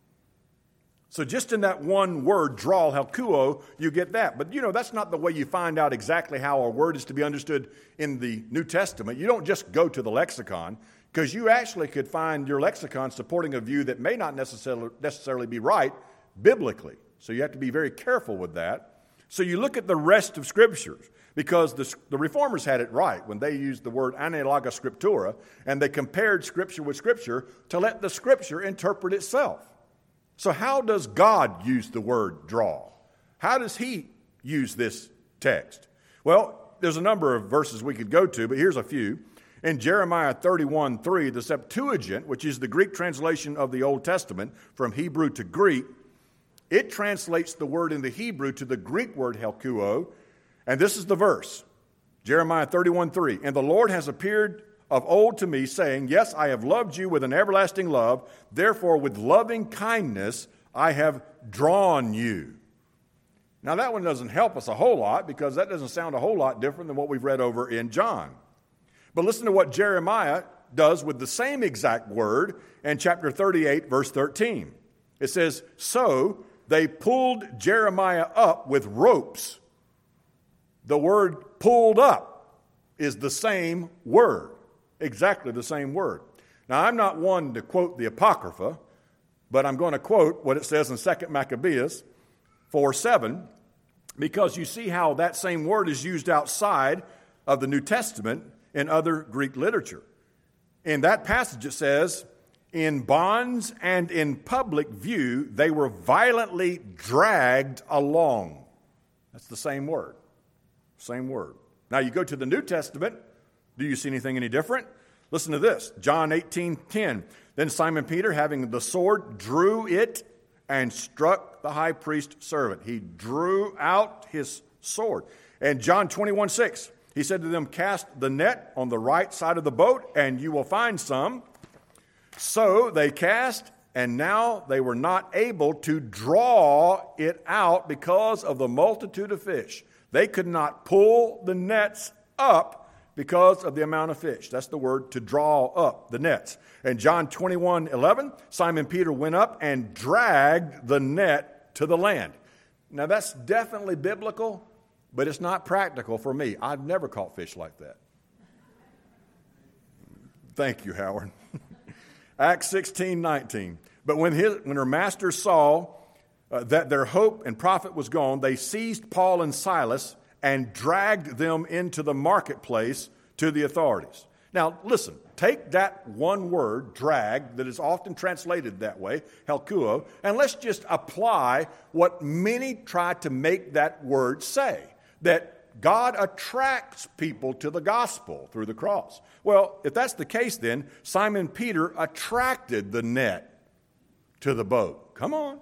So just in that one word, draw, helkuo, you get that. But that's not the way you find out exactly how a word is to be understood in the New Testament. You don't just go to the lexicon, because you actually could find your lexicon supporting a view that may not necessarily be right biblically. So you have to be very careful with that. So you look at the rest of Scriptures, because the Reformers had it right when they used the word analoga scriptura, and they compared Scripture with Scripture to let the Scripture interpret itself. So how does God use the word draw? How does he use this text? Well, there's a number of verses we could go to, but here's a few. In Jeremiah 31:3, the Septuagint, which is the Greek translation of the Old Testament from Hebrew to Greek, it translates the word in the Hebrew to the Greek word helkuo, and this is the verse, Jeremiah 31:3. And the Lord has appeared of old to me, saying, yes, I have loved you with an everlasting love. Therefore, with loving kindness, I have drawn you. Now, that one doesn't help us a whole lot, because that doesn't sound a whole lot different than what we've read over in John. But listen to what Jeremiah does with the same exact word in chapter 38, verse 13. It says, so they pulled Jeremiah up with ropes. The word pulled up is the same word, exactly the same word. Now, I'm not one to quote the Apocrypha, but I'm going to quote what it says in 2 Maccabees 4:7, because you see how that same word is used outside of the New Testament in other Greek literature. In that passage it says, in bonds and in public view, they were violently dragged along. That's the same word. Same word. Now you go to the New Testament. Do you see anything any different? Listen to this. John 18:10. Then Simon Peter, having the sword, drew it and struck the high priest's servant. He drew out his sword. And John 21:6. He said to them, cast the net on the right side of the boat, and you will find some. So they cast, and now they were not able to draw it out because of the multitude of fish. They could not pull the nets up because of the amount of fish. That's the word, to draw up the nets. And John 21:11, Simon Peter went up and dragged the net to the land. Now that's definitely biblical, but it's not practical for me. I've never caught fish like that. Thank you, Howard. Acts 16:19. But when her masters saw that their hope and profit was gone, they seized Paul and Silas and dragged them into the marketplace to the authorities. Now, listen, take that one word, drag, that is often translated that way, helkuo, and let's just apply what many try to make that word say. That God attracts people to the gospel through the cross. Well, if that's the case, then Simon Peter attracted the net to the boat. Come on.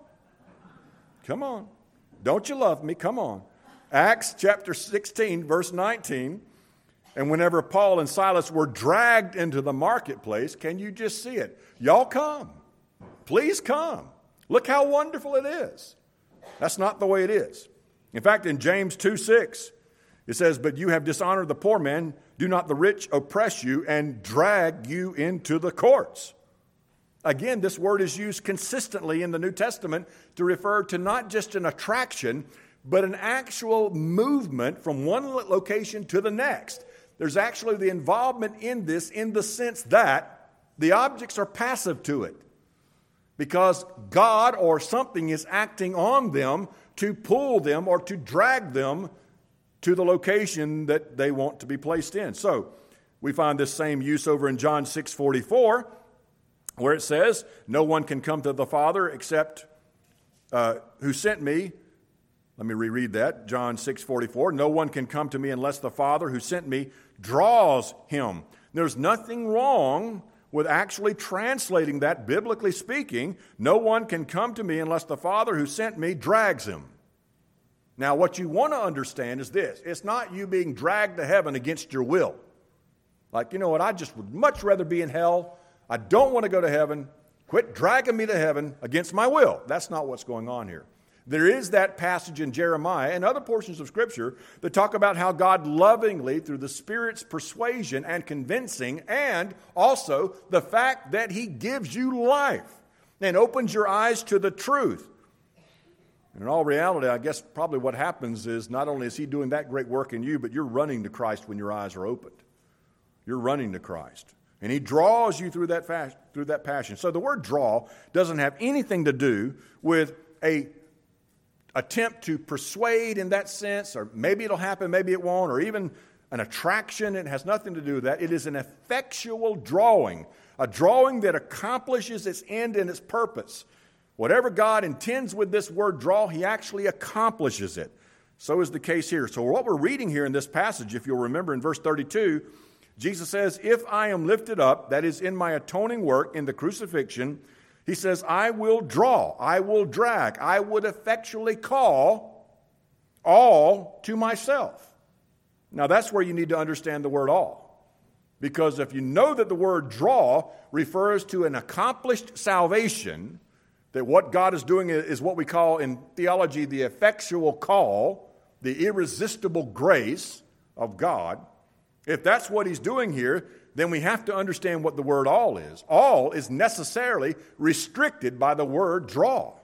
Come on. Don't you love me? Come on. Acts chapter 16, verse 19. And whenever Paul and Silas were dragged into the marketplace, can you just see it? Y'all come. Please come. Look how wonderful it is. That's not the way it is. In fact, in James 2:6, it says, "But you have dishonored the poor man. Do not the rich oppress you and drag you into the courts." Again, this word is used consistently in the New Testament to refer to not just an attraction, but an actual movement from one location to the next. There's actually the involvement in this in the sense that the objects are passive to it, because God or something is acting on them to pull them or to drag them to the location that they want to be placed in. So we find this same use over in John 6:44, where it says, "No one can come to the Father except who sent me." Let me reread that. John 6:44. "No one can come to me unless the Father who sent me draws him." There's nothing wrong with actually translating that, biblically speaking. No one can come to me unless the Father who sent me drags him. Now, what you want to understand is this. It's not you being dragged to heaven against your will. Like, you know what, I just would much rather be in hell. I don't want to go to heaven. Quit dragging me to heaven against my will. That's not what's going on here. There is that passage in Jeremiah and other portions of Scripture that talk about how God lovingly, through the Spirit's persuasion and convincing, and also the fact that He gives you life and opens your eyes to the truth. And in all reality, I guess probably what happens is not only is He doing that great work in you, but you're running to Christ when your eyes are opened. You're running to Christ. And He draws you through that passion. So the word draw doesn't have anything to do with a attempt to persuade in that sense, or maybe it'll happen, maybe it won't, or even an attraction. It has nothing to do with that. It is an effectual drawing, a drawing that accomplishes its end and its purpose. Whatever God intends with this word draw, He actually accomplishes it. So is the case here. So what we're reading here in this passage, if you'll remember in verse 32, Jesus says, "If I am lifted up," that is in my atoning work in the crucifixion, He says, "I will draw, I will drag, I would effectually call all to myself." Now that's where you need to understand the word all. Because if you know that the word draw refers to an accomplished salvation, that what God is doing is what we call in theology the effectual call, the irresistible grace of God. If that's what He's doing here, then we have to understand what the word all is. All is necessarily restricted by the word draw.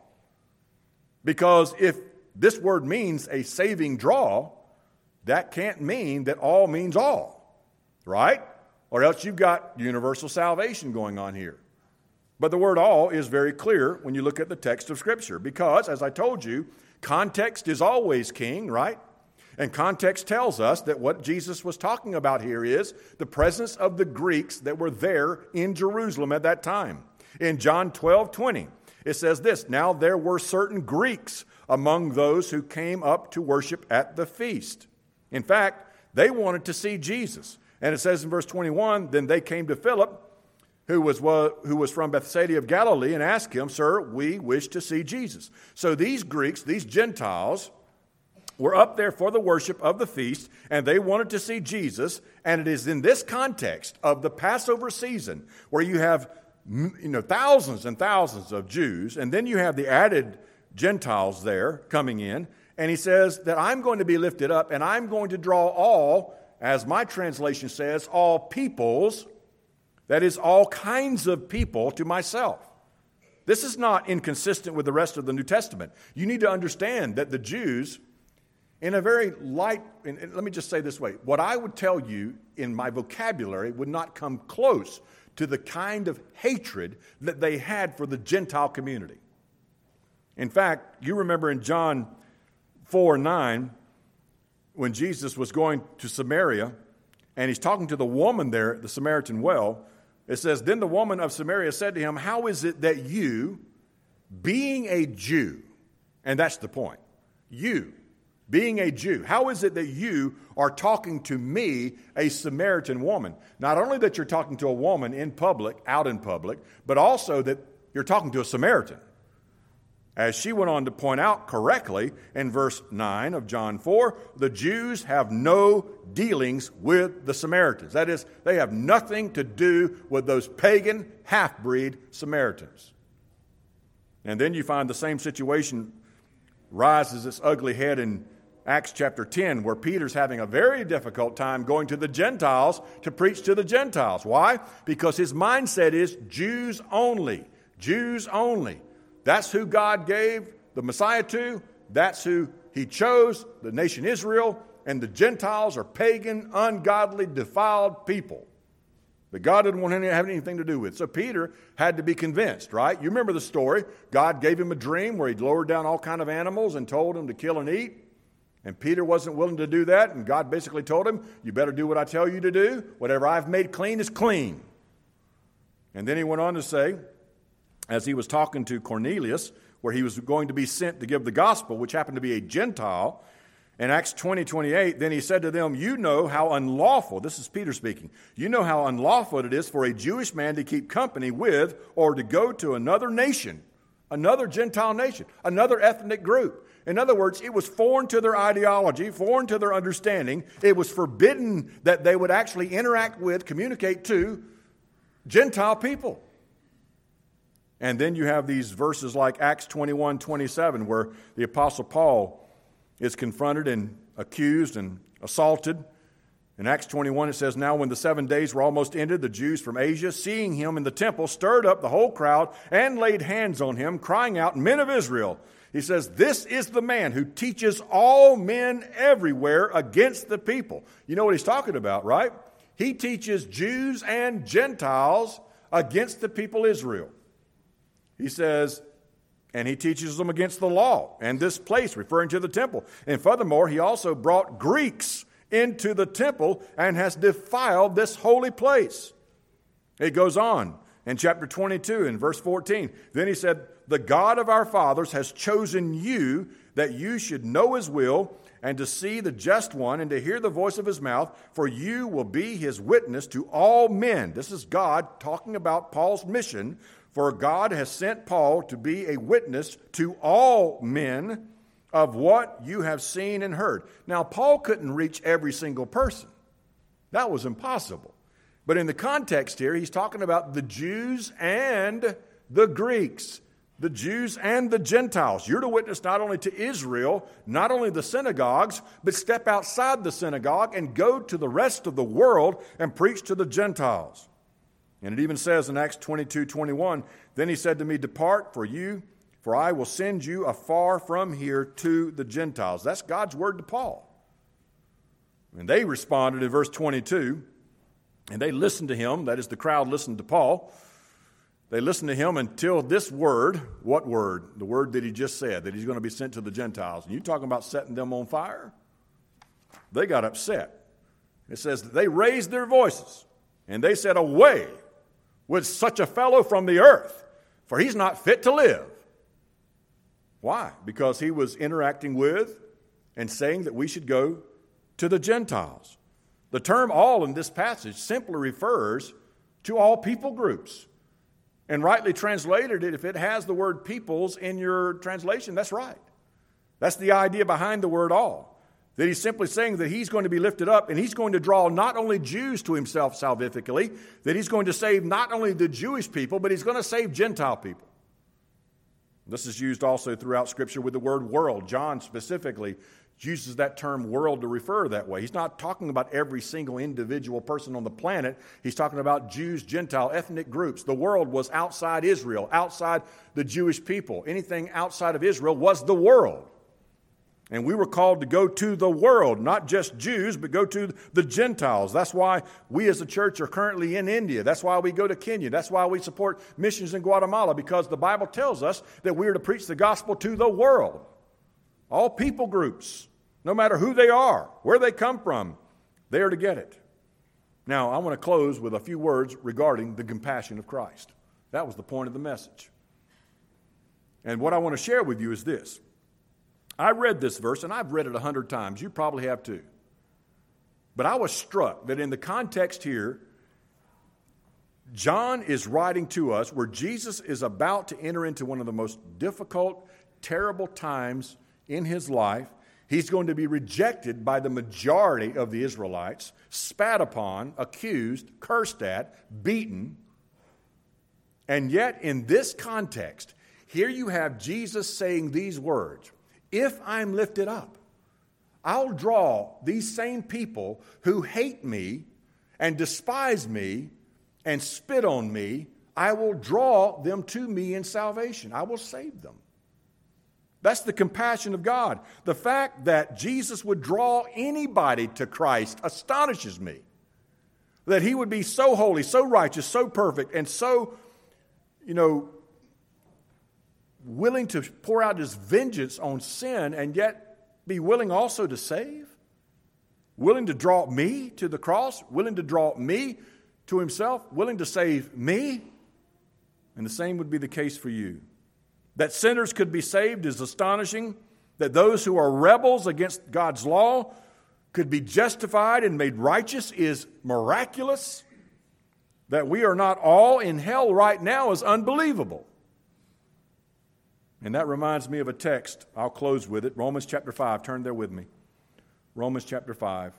Because if this word means a saving draw, that can't mean that all means all, right? Or else you've got universal salvation going on here. But the word all is very clear when you look at the text of Scripture. Because, as I told you, context is always king, right? And context tells us that what Jesus was talking about here is the presence of the Greeks that were there in Jerusalem at that time. In John 12:20, it says this, "Now there were certain Greeks among those who came up to worship at the feast." In fact, they wanted to see Jesus. And it says in verse 21, "Then they came to Philip, who was from Bethsaida of Galilee, and asked him, 'Sir, we wish to see Jesus.'" So these Greeks, these Gentiles, were up there for the worship of the feast, and they wanted to see Jesus. And it is in this context of the Passover season where you have thousands and thousands of Jews, and then you have the added Gentiles there coming in. And He says that I'm going to be lifted up, and I'm going to draw all, as my translation says, all peoples, that is, all kinds of people to myself. This is not inconsistent with the rest of the New Testament. You need to understand that the Jews, in a very light, and let me just say this way, what I would tell you in my vocabulary would not come close to the kind of hatred that they had for the Gentile community. In fact, you remember in John 4:9, when Jesus was going to Samaria, and He's talking to the woman there at the Samaritan well, it says, "Then the woman of Samaria said to Him, 'How is it that you, being a Jew,'" and that's the point, "you, being a Jew, how is it that you are talking to me, a Samaritan woman? Not only that you're talking to a woman in public, out in public, but also that you're talking to a Samaritan. As she went on to point out correctly in verse 9 of John 4, the Jews have no dealings with the Samaritans. That is, they have nothing to do with those pagan, half-breed Samaritans. And then you find the same situation rises its ugly head in Acts chapter 10, where Peter's having a very difficult time going to the Gentiles to preach to the Gentiles. Why? Because his mindset is Jews only. Jews only. That's who God gave the Messiah to. That's who he chose, the nation Israel. And the Gentiles are pagan, ungodly, defiled people that God didn't want to have anything to do with. So Peter had to be convinced, right? You remember the story. God gave him a dream where he lowered down all kind of animals and told him to kill and eat. And Peter wasn't willing to do that. And God basically told him, you better do what I tell you to do. Whatever I've made clean is clean. And then he went on to say, as he was talking to Cornelius, where he was going to be sent to give the gospel, which happened to be a Gentile, in Acts 20:28, then he said to them, you know how unlawful, this is Peter speaking, you know how unlawful it is for a Jewish man to keep company with or to go to another nation, another Gentile nation, another ethnic group. In other words, it was foreign to their ideology, foreign to their understanding. It was forbidden that they would actually interact with, communicate to Gentile people. And then you have these verses like Acts 21:27, where the Apostle Paul is confronted and accused and assaulted. In Acts 21, it says, now when the 7 days were almost ended, the Jews from Asia, seeing him in the temple, stirred up the whole crowd and laid hands on him, crying out, men of Israel. He says, this is the man who teaches all men everywhere against the people. You know what he's talking about, right? He teaches Jews and Gentiles against the people Israel. He says, and he teaches them against the law and this place, referring to the temple. And furthermore, he also brought Greeks into the temple and has defiled this holy place. It goes on in chapter 22 in verse 14. Then he said, the God of our fathers has chosen you that you should know his will and to see the just one and to hear the voice of his mouth, for you will be his witness to all men. This is God talking about Paul's mission. For God has sent Paul to be a witness to all men of what you have seen and heard. Now, Paul couldn't reach every single person. That was impossible. But in the context here, he's talking about the Jews and the Greeks, the Jews and the Gentiles. You're to witness not only to Israel, not only the synagogues, but step outside the synagogue and go to the rest of the world and preach to the Gentiles. And it even says in Acts 22:21, then he said to me, depart for you, for I will send you afar from here to the Gentiles. That's God's word to Paul. And they responded in verse 22, and they listened to him. That is, the crowd listened to Paul. They listened to him until this word, what word? The word that he just said, that he's going to be sent to the Gentiles. And you talking about setting them on fire? They got upset. It says that they raised their voices, and they said, away with such a fellow from the earth, for he's not fit to live. Why? Because he was interacting with and saying that we should go to the Gentiles. The term all in this passage simply refers to all people groups. And rightly translated, if it has the word peoples in your translation, that's right. That's the idea behind the word all. That he's simply saying that he's going to be lifted up and he's going to draw not only Jews to himself salvifically, that he's going to save not only the Jewish people, but he's going to save Gentile people. This is used also throughout Scripture with the word world. John specifically uses that term world to refer that way. He's not talking about every single individual person on the planet. He's talking about Jews, Gentile, ethnic groups. The world was outside Israel, outside the Jewish people. Anything outside of Israel was the world. And we were called to go to the world, not just Jews, but go to the Gentiles. That's why we as a church are currently in India. That's why we go to Kenya. That's why we support missions in Guatemala, because the Bible tells us that we are to preach the gospel to the world. All people groups, no matter who they are, where they come from, they are to get it. Now, I want to close with a few words regarding the compassion of Christ. That was the point of the message. And what I want to share with you is this. I read this verse, and I've read it 100 times. You probably have too. But I was struck that in the context here, John is writing to us where Jesus is about to enter into one of the most difficult, terrible times in his life. He's going to be rejected by the majority of the Israelites, spat upon, accused, cursed at, beaten. And yet, in this context, here you have Jesus saying these words, "If I'm lifted up, I'll draw these same people who hate me and despise me and spit on me. I will draw them to me in salvation. I will save them." That's the compassion of God. The fact that Jesus would draw anybody to Christ astonishes me. That he would be so holy, so righteous, so perfect, and so, willing to pour out his vengeance on sin and yet be willing also to save. Willing to draw me to the cross, willing to draw me to himself, willing to save me. And the same would be the case for you. That sinners could be saved is astonishing. That those who are rebels against God's law could be justified and made righteous is miraculous. That we are not all in hell right now is unbelievable. And that reminds me of a text. I'll close with it. Romans chapter 5. Turn there with me. Romans chapter 5.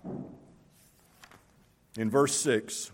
In verse 6.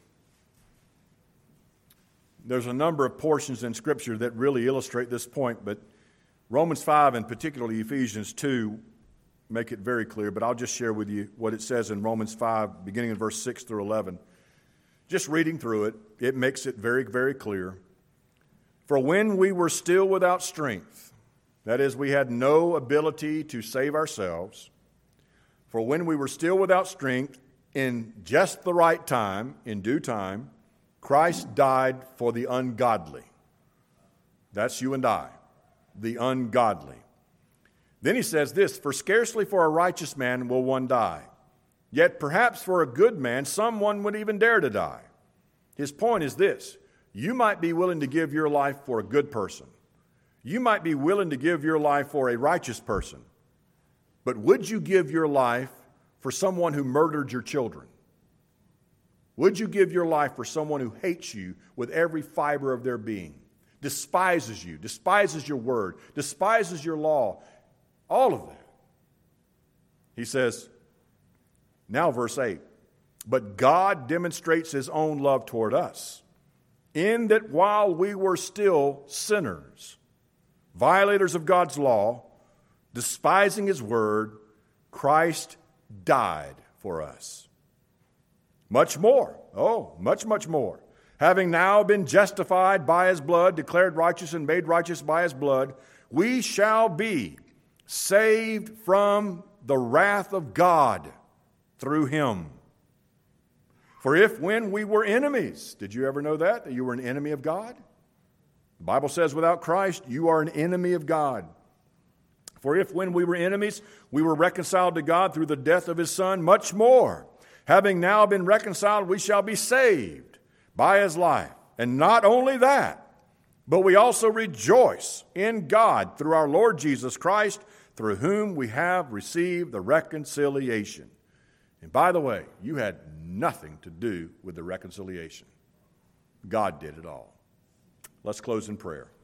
There's a number of portions in Scripture that really illustrate this point, but Romans 5 and particularly Ephesians 2 make it very clear, but I'll just share with you what it says in Romans 5, beginning in verse 6 through 11. Just reading through it, it makes it very, very clear. "For when we were still without strength," that is, we had no ability to save ourselves, "for when we were still without strength, in just the right time, in due time, Christ died for the ungodly." That's you and I, the ungodly. Then he says this, "For scarcely for a righteous man will one die. Yet perhaps for a good man someone would even dare to die." His point is this: you might be willing to give your life for a good person. You might be willing to give your life for a righteous person. But would you give your life for someone who murdered your children? Would you give your life for someone who hates you with every fiber of their being, despises you, despises your word, despises your law, all of that? He says, now verse 8, "But God demonstrates his own love toward us, in that while we were still sinners, violators of God's law, despising his word, Christ died for us. Much more, much more. Having now been justified by his blood, declared righteous and made righteous by his blood, we shall be saved from the wrath of God through him. For if when we were enemies," did you ever know that you were an enemy of God? The Bible says without Christ, you are an enemy of God. "For if when we were enemies, we were reconciled to God through the death of his Son, much more, having now been reconciled, we shall be saved by his life. And not only that, but we also rejoice in God through our Lord Jesus Christ, through whom we have received the reconciliation." And by the way, you had nothing to do with the reconciliation. God did it all. Let's close in prayer.